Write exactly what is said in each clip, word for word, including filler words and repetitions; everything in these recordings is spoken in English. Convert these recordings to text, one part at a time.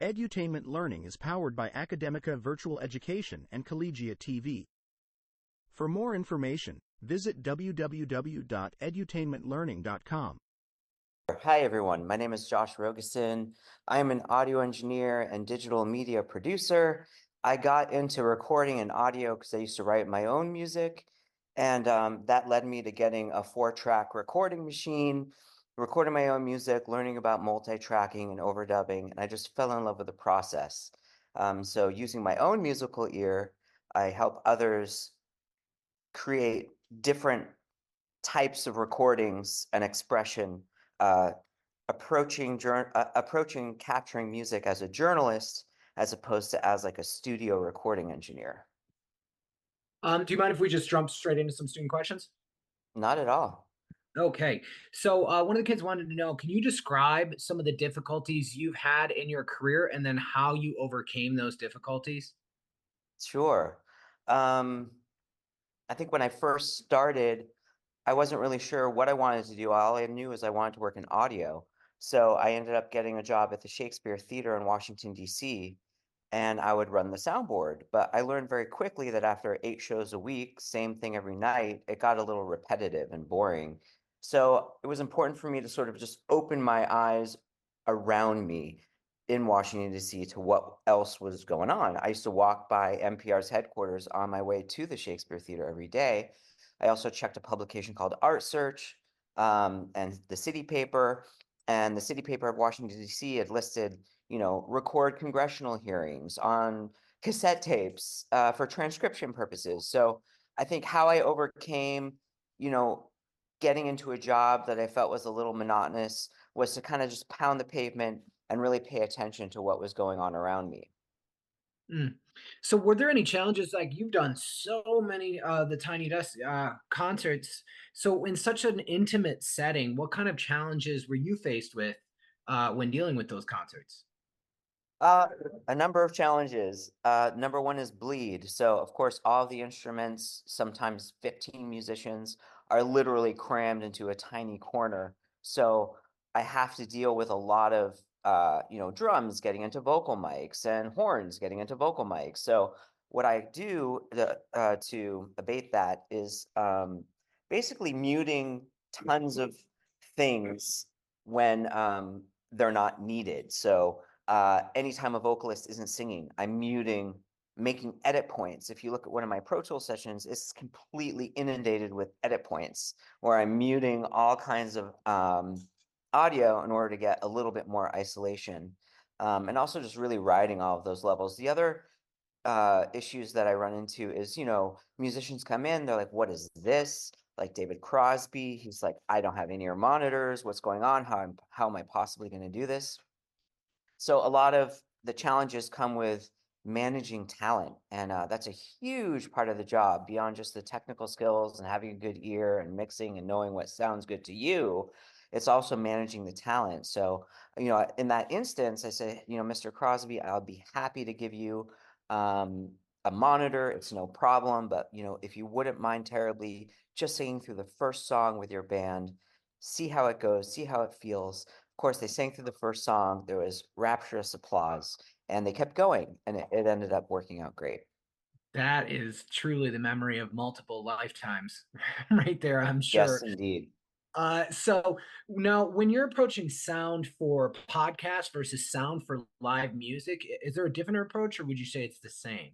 Edutainment Learning is powered by Academica Virtual Education and Collegiate T V. For more information, visit w w w dot edutainment learning dot com. Hi, everyone. My name is Josh Rogeson. I am an audio engineer and digital media producer. I got into recording and audio because I used to write my own music, and um, that led me to getting a four-track recording machine, recording my own music, learning about multi-tracking and overdubbing, and I just fell in love with the process. Um, so using my own musical ear, I help others create different types of recordings and expression, uh, approaching uh, approaching capturing music as a journalist as opposed to as like a studio recording engineer. Um, do you mind if we just jump straight into some student questions? Not at all. Okay. So uh, one of the kids wanted to know, can you describe some of the difficulties you've had in your career and then how you overcame those difficulties? Sure. Um, I think when I first started, I wasn't really sure what I wanted to do. All I knew is I wanted to work in audio. So I ended up getting a job at the Shakespeare Theater in Washington, D C, and I would run the soundboard. But I learned very quickly that after eight shows a week, same thing every night, it got a little repetitive and boring. So it was important for me to sort of just open my eyes around me in Washington, D C to what else was going on. I used to walk by N P R's headquarters on my way to the Shakespeare Theater every day. I also checked a publication called Art Search um, and the City Paper. And the City Paper of Washington, D C had listed, you know, record congressional hearings on cassette tapes uh, for transcription purposes. So I think how I overcame, you know, getting into a job that I felt was a little monotonous was to kind of just pound the pavement and really pay attention to what was going on around me. Mm. So were there any challenges, like you've done so many uh the Tiny Desk uh concerts, so in such an intimate setting, what kind of challenges were you faced with uh when dealing with those concerts? Uh, a number of challenges. Uh, number one is bleed. So, of course, all the instruments, sometimes fifteen musicians, are literally crammed into a tiny corner. So I have to deal with a lot of, uh, you know, drums getting into vocal mics and horns getting into vocal mics. So what I do to, uh, to abate that is um, basically muting tons of things when um, they're not needed. So uh, anytime a vocalist isn't singing, I'm muting, making edit points. If you look at one of my Pro Tools sessions, it's completely inundated with edit points where I'm muting all kinds of um, audio in order to get a little bit more isolation. Um, and also just really riding all of those levels. The other uh, issues that I run into is, you know, musicians come in, they're like, what is this? Like David Crosby, he's like, I don't have in-ear monitors. What's going on? How, I'm, how am I possibly going to do this? So a lot of the challenges come with managing talent, and uh, that's a huge part of the job beyond just the technical skills and having a good ear and mixing and knowing what sounds good to you. It's also managing the talent. So, you know, in that instance, I say, you know, Mister Crosby, I'll be happy to give you um, a monitor. It's no problem. But, you know, if you wouldn't mind terribly just singing through the first song with your band, see how it goes, see how it feels. Of course, they sang through the first song. There was rapturous applause, and they kept going, and it, it ended up working out great. That is truly the memory of multiple lifetimes right there, I'm sure. Yes, indeed. Uh, so now when you're approaching sound for podcast versus sound for live music, is there a different approach or would you say it's the same?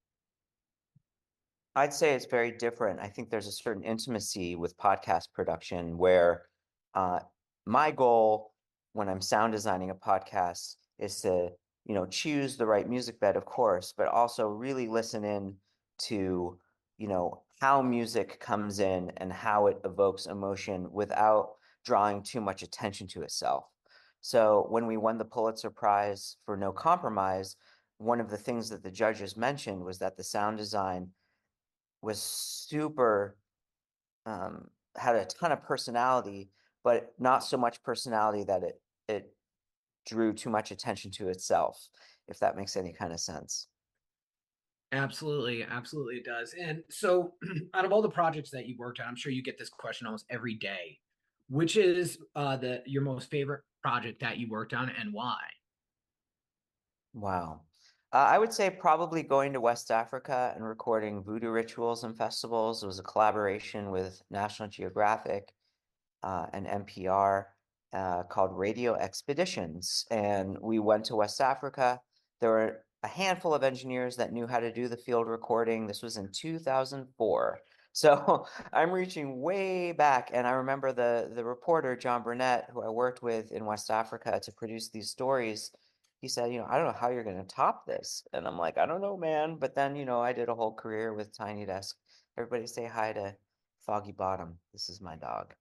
I'd say it's very different. I think there's a certain intimacy with podcast production where uh, my goal when I'm sound designing a podcast is to, you know, choose the right music bed, of course, but also really listen in to, you know, how music comes in and how it evokes emotion without drawing too much attention to itself. So when we won the Pulitzer Prize for No Compromise, one of the things that the judges mentioned was that the sound design was super um, had a ton of personality, but not so much personality that it it drew too much attention to itself, if that makes any kind of sense. Absolutely, absolutely it does. And so out of all the projects that you worked on, I'm sure you get this question almost every day. Which is uh the your most favorite project that you worked on and why? Wow. Uh, I would say probably going to West Africa and recording voodoo rituals and festivals. It was a collaboration with National Geographic uh, and N P R uh, called Radio Expeditions. And we went to West Africa. There were a handful of engineers that knew how to do the field recording. This was in two thousand four. So I'm reaching way back. And I remember the, the reporter, John Burnett, who I worked with in West Africa to produce these stories. He said, you know, I don't know how you're going to top this. And I'm like, I don't know, man. But then, you know, I did a whole career with Tiny Desk. Everybody say hi to Foggy Bottom. This is my dog.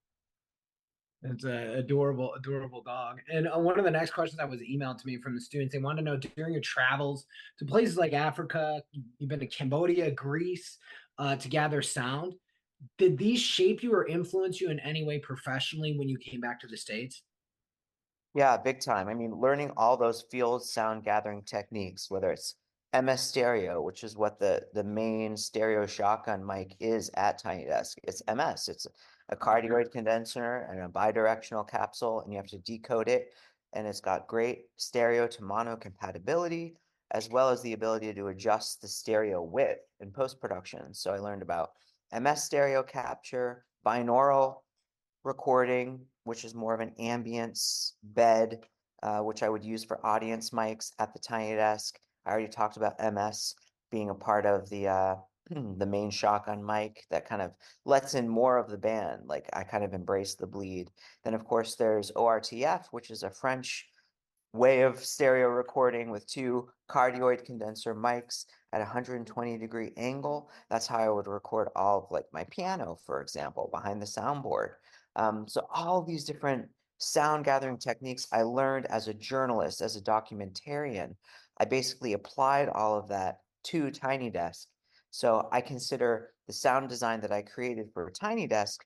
It's a adorable, adorable dog. And uh, one of the next questions that was emailed to me from the students, they want to know during your travels to places like Africa, you've been to Cambodia, Greece, uh, to gather sound. Did these shape you or influence you in any way professionally when you came back to the States? Yeah, big time. I mean, learning all those field sound gathering techniques, whether it's M S stereo, which is what the the main stereo shotgun mic is at Tiny Desk. It's M S. It's a cardioid condenser and a bidirectional capsule, and you have to decode it. And it's got great stereo to mono compatibility, as well as the ability to adjust the stereo width in post-production. So I learned about M S stereo capture, binaural recording, which is more of an ambience bed, uh, which I would use for audience mics at the Tiny Desk. I already talked about M S being a part of the uh, the main shotgun mic that kind of lets in more of the band. Like I kind of embrace the bleed. Then of course there's O R T F, which is a French way of stereo recording with two cardioid condenser mics at a one hundred twenty degree angle. That's how I would record all of like my piano, for example, behind the soundboard. Um, so all these different sound gathering techniques I learned as a journalist, as a documentarian. I basically applied all of that to Tiny Desk. So I consider the sound design that I created for Tiny Desk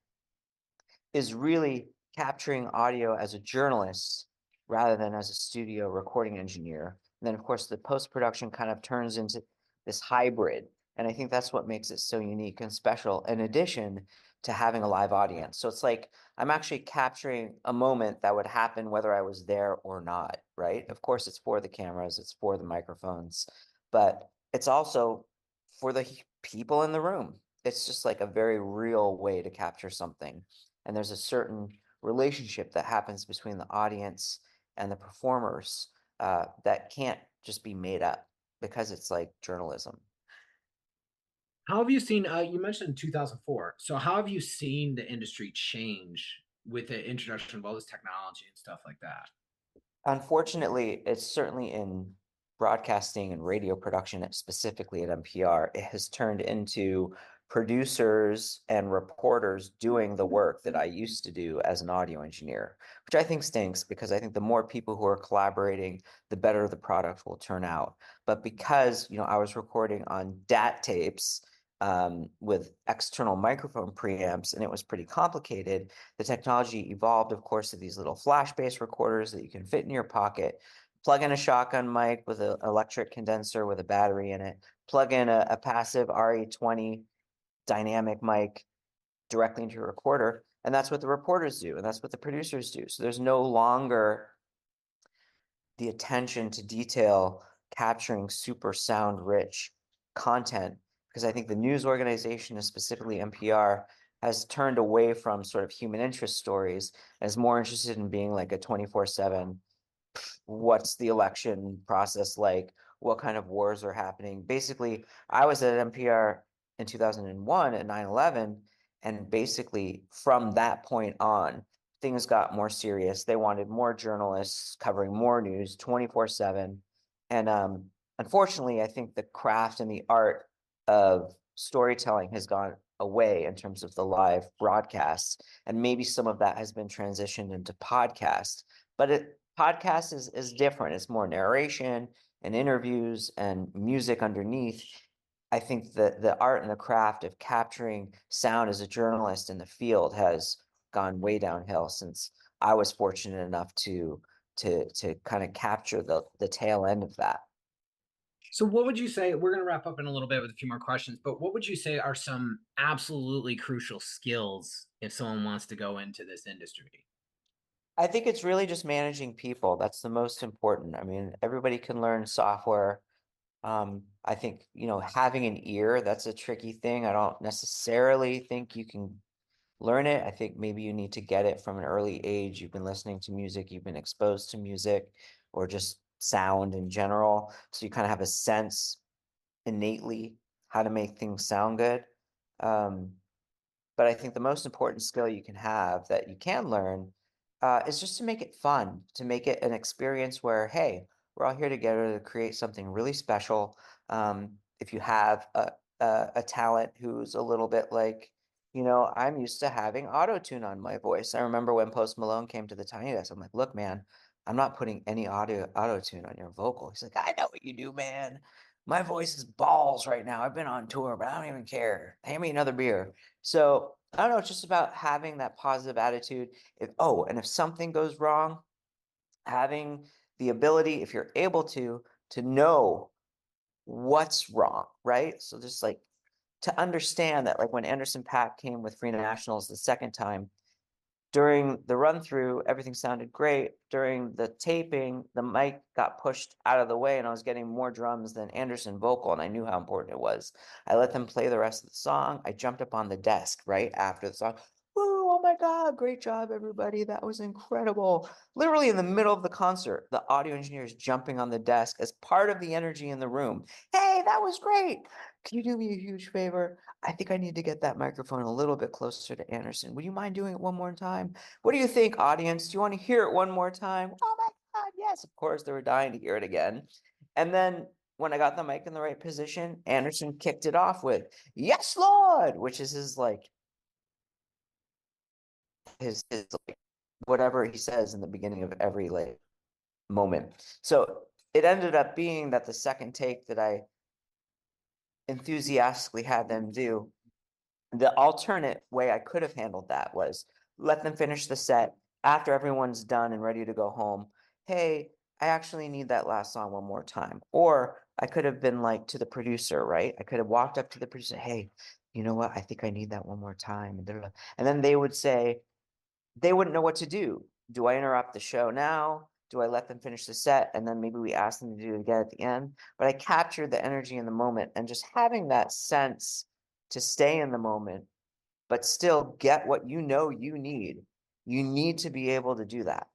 is really capturing audio as a journalist rather than as a studio recording engineer. And then, of course, the post production kind of turns into this hybrid. And I think that's what makes it so unique and special, in addition to having a live audience. So it's like I'm actually capturing a moment that would happen whether I was there or not, right? Of course, it's for the cameras, it's for the microphones, but it's also for the people in the room. It's just like a very real way to capture something. And there's a certain relationship that happens between the audience and the performers uh, that can't just be made up because it's like journalism. How have you seen, uh, you mentioned two thousand four. So how have you seen the industry change with the introduction of all this technology and stuff like that? Unfortunately, it's certainly in broadcasting and radio production, specifically at N P R, it has turned into producers and reporters doing the work that I used to do as an audio engineer, which I think stinks because I think the more people who are collaborating, the better the product will turn out. But because, you know, I was recording on D A T tapes um, with external microphone preamps, and it was pretty complicated. The technology evolved, of course, to these little flash-based recorders that you can fit in your pocket, plug in a shotgun mic with an electric condenser with a battery in it, plug in a, a passive R E twenty dynamic mic directly into your recorder, and that's what the reporters do, and that's what the producers do. So there's no longer the attention to detail capturing super sound rich content, because I think the news organization, and specifically N P R, has turned away from sort of human interest stories and is more interested in being like a twenty-four seven, what's the election process like, what kind of wars are happening. Basically, I was at N P R in two thousand one at nine eleven, and basically from that point on, things got more serious. They wanted more journalists covering more news twenty-four seven. And um, unfortunately, I think the craft and the art of storytelling has gone away in terms of the live broadcasts. And maybe some of that has been transitioned into podcast. But it podcast is, is different. It's more narration and interviews and music underneath. I think that the art and the craft of capturing sound as a journalist in the field has gone way downhill since I was fortunate enough to to to kind of capture the the tail end of that. So what would you say, we're going to wrap up in a little bit with a few more questions, but what would you say are some absolutely crucial skills if someone wants to go into this industry? I think it's really just managing people. That's the most important. I mean, everybody can learn software. Um, I think, you know, having an ear, that's a tricky thing. I don't necessarily think you can learn it. I think maybe you need to get it from an early age. You've been listening to music, you've been exposed to music or just sound in general. So you kind of have a sense innately how to make things sound good. Um, but I think the most important skill you can have that you can learn uh, is just to make it fun, to make it an experience where, hey, we're all here together to create something really special. Um, if you have a, a, a talent who's a little bit like, you know, I'm used to having auto tune on my voice. I remember when Post Malone came to the Tiny Desk, I'm like, look, man, I'm not putting any audio auto tune on your vocal. He's like, I know what you do, man. My voice is balls right now. I've been on tour, but I don't even care. Hand me another beer. So I don't know, it's just about having that positive attitude. If oh, and if something goes wrong, having the ability, if you're able to, to know what's wrong, right? So just like to understand that, like when Anderson .Paak came with Free Nationals the second time, during the run through, everything sounded great. During the taping, the mic got pushed out of the way and I was getting more drums than Anderson vocal, and I knew how important it was. I let them play the rest of the song. I jumped up on the desk right after the song. Woo, oh my God, great job, everybody. That was incredible. Literally in the middle of the concert, the audio engineer is jumping on the desk as part of the energy in the room. Hey, that was great. Can you do me a huge favor? I think I need to get that microphone a little bit closer to Anderson. Would you mind doing it one more time? What do you think, audience? Do you want to hear it one more time? Oh my God, yes. Of course, they were dying to hear it again. And then when I got the mic in the right position, Anderson kicked it off with, yes, Lord, which is his like, his, his like, whatever he says in the beginning of every like moment. So it ended up being that the second take that I enthusiastically had them do, the alternate way I could have handled that was let them finish the set after everyone's done and ready to go home. Hey, I actually need that last song one more time. Or I could have been like to the producer, right? I could have walked up to the producer, hey, you know what? I think I need that one more time. And then they would say, they wouldn't know what to do. Do I interrupt the show now? Do I let them finish the set? And then maybe we ask them to do it again at the end. But I captured the energy in the moment, and just having that sense to stay in the moment, but still get what you know you need. You need to be able to do that.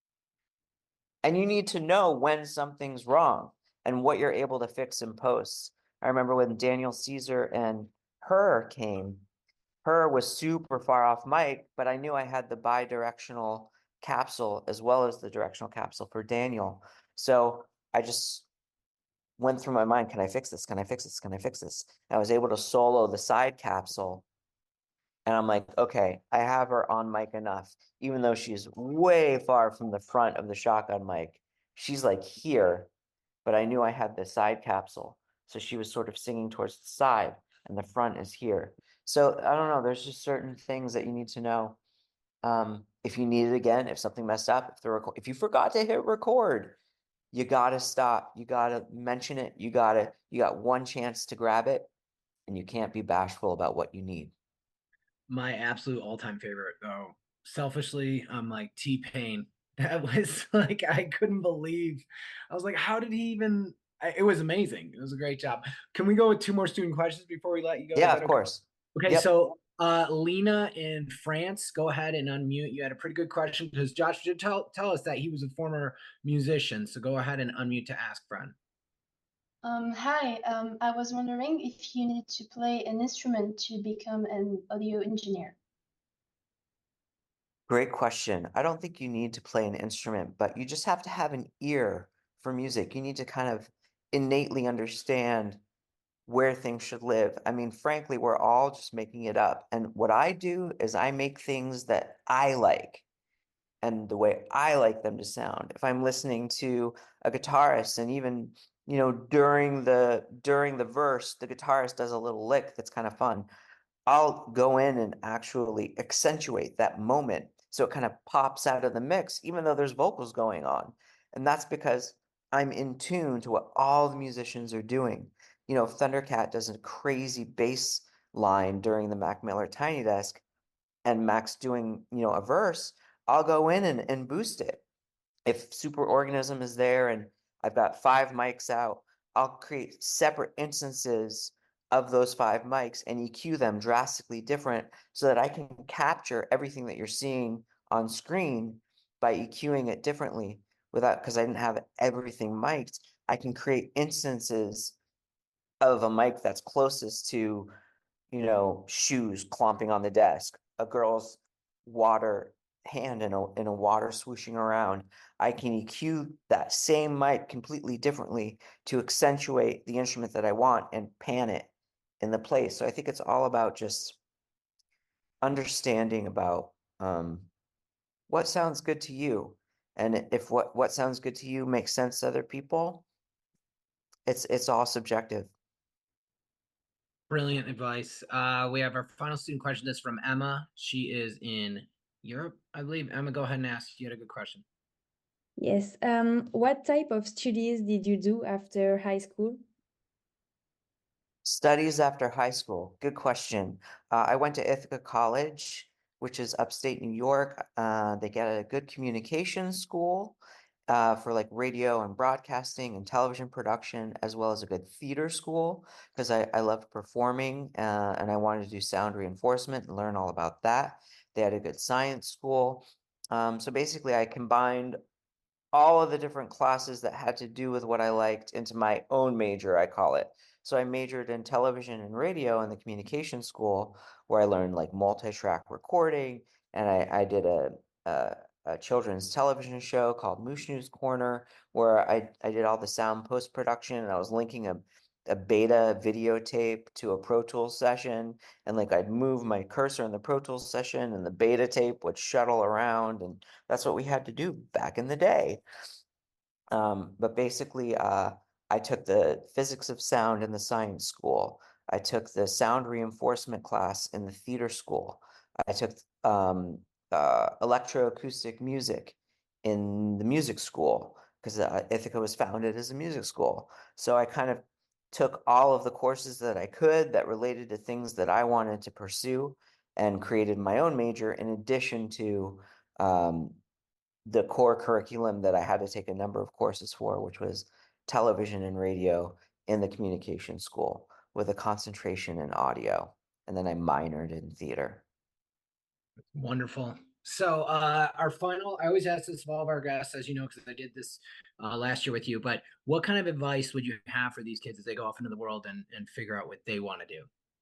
And you need to know when something's wrong and what you're able to fix in post. I remember when Daniel Caesar and Her came, Her was super far off mic, but I knew I had the bi-directional capsule as well as the directional capsule for Daniel. So I just went through my mind, can I fix this? Can I fix this? Can I fix this? And I was able to solo the side capsule. And I'm like, okay, I have her on mic enough, even though she's way far from the front of the shotgun mic. She's like here, but I knew I had the side capsule. So she was sort of singing towards the side and the front is here. So I don't know, there's just certain things that you need to know. Um, if you need it again, if something messed up, if the record, if you forgot to hit record, you gotta stop. You gotta mention it. You gotta, you got one chance to grab it, and you can't be bashful about what you need. My absolute all-time favorite, though, selfishly, I'm like T-Pain. That was like I couldn't believe. I was like, how did he even? I- It was amazing. It was a great job. Can we go with two more student questions before we let you go? Is Yeah, that of okay? course. Okay, Yep. so uh, Lena in France, go ahead and unmute. You had a pretty good question because Josh did tell tell us that he was a former musician. So go ahead and unmute to ask, friend. Um, hi, um, I was wondering if you need to play an instrument to become an audio engineer. Great question. I don't think you need to play an instrument, but you just have to have an ear for music. You need to kind of innately understand where things should live. I mean, frankly, we're all just making it up. And what I do is I make things that I like and the way I like them to sound. If I'm listening to a guitarist and even, you know, during the during the verse, the guitarist does a little lick that's kind of fun. I'll go in and actually accentuate that moment so it kind of pops out of the mix, even though there's vocals going on. And that's because I'm in tune to what all the musicians are doing. You know, Thundercat does a crazy bass line during the Mac Miller Tiny Desk, and Mac's doing, you know, a verse. I'll go in and, and boost it. If Superorganism is there and I've got five mics out, I'll create separate instances of those five mics and E Q them drastically different so that I can capture everything that you're seeing on screen by EQing it differently without, because I didn't have everything mic'd. I can create instances of a mic that's closest to, you know, shoes clomping on the desk, a girl's water hand in a in a water swooshing around. I can E Q that same mic completely differently to accentuate the instrument that I want and pan it in the place. So I think it's all about just understanding about um, what sounds good to you, and if what what sounds good to you makes sense to other people, it's it's all subjective. Brilliant advice. Uh, we have our final student question. This is from Emma. She is in Europe, I believe. Emma, go ahead and ask. You had a good question. Yes. Um, what type of studies did you do after high school? Studies after high school. Good question. Uh, I went to Ithaca College, which is upstate New York. Uh, they get a good communication school uh, for like radio and broadcasting and television production, as well as a good theater school because I, I loved performing uh, and I wanted to do sound reinforcement and learn all about that. They had a good science school. Um, so basically, I combined all of the different classes that had to do with what I liked into my own major, I call it. So I majored in television and radio in the communication school, where I learned like multi-track recording, and I, I did a, a, a children's television show called Moosh News Corner, where I, I did all the sound post-production, and I was linking a, a beta videotape to a Pro Tools session, and like I'd move my cursor in the Pro Tools session, and the beta tape would shuttle around, and that's what we had to do back in the day. Um, but basically, uh, I took the physics of sound in the science school. I took the sound reinforcement class in the theater school. I took um, uh, electroacoustic music in the music school because uh, Ithaca was founded as a music school. So I kind of took all of the courses that I could that related to things that I wanted to pursue and created my own major in addition to um, the core curriculum that I had to take a number of courses for, which was television and radio in the communication school with a concentration in audio. And then I minored in theater. Wonderful. So uh, our final, I always ask this of all of our guests, as you know, because I did this uh, last year with you, but what kind of advice would you have for these kids as they go off into the world and, and figure out what they want to do?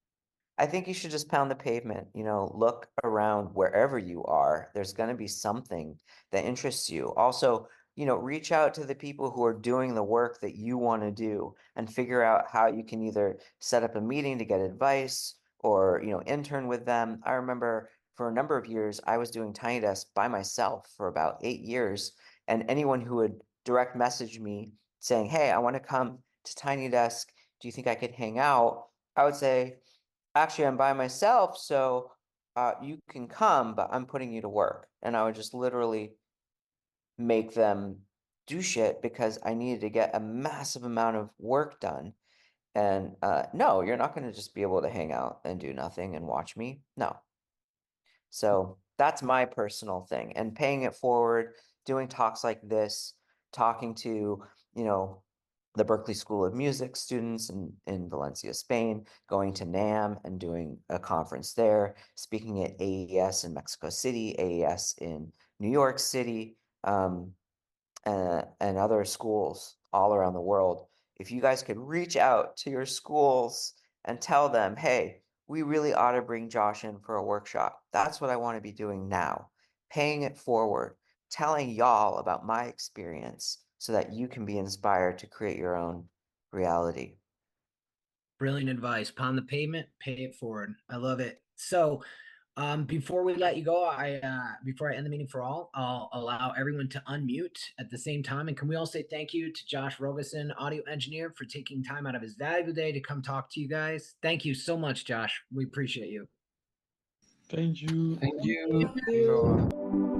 I think you should just pound the pavement, you know, look around wherever you are. There's going to be something that interests you. Also, you know, reach out to the people who are doing the work that you want to do and figure out how you can either set up a meeting to get advice or, you know, intern with them. I remember for a number of years, I was doing Tiny Desk by myself for about eight years. And anyone who would direct message me saying, hey, I want to come to Tiny Desk. Do you think I could hang out? I would say, actually, I'm by myself, so uh, you can come, but I'm putting you to work. And I would just literally make them do shit because I needed to get a massive amount of work done. And uh, no, you're not going to just be able to hang out and do nothing and watch me. No. So that's my personal thing. And paying it forward, doing talks like this, talking to, you know, the Berklee School of Music students in, in Valencia, Spain, going to NAMM and doing a conference there, speaking at A E S in Mexico City, A E S in New York City, um, and, and other schools all around the world. If you guys could reach out to your schools and tell them, hey, we really ought to bring Josh in for a workshop. That's what I want to be doing now, paying it forward, telling y'all about my experience so that you can be inspired to create your own reality. Brilliant advice. Pound the pavement, pay it forward. I love it. So um, before we let you go, I uh, before I end the meeting for all, I'll allow everyone to unmute at the same time. And can we all say thank you to Josh Rogosin, audio engineer, for taking time out of his valuable day to come talk to you guys. Thank you so much, Josh. We appreciate you. Thank you. Thank you. Thank you.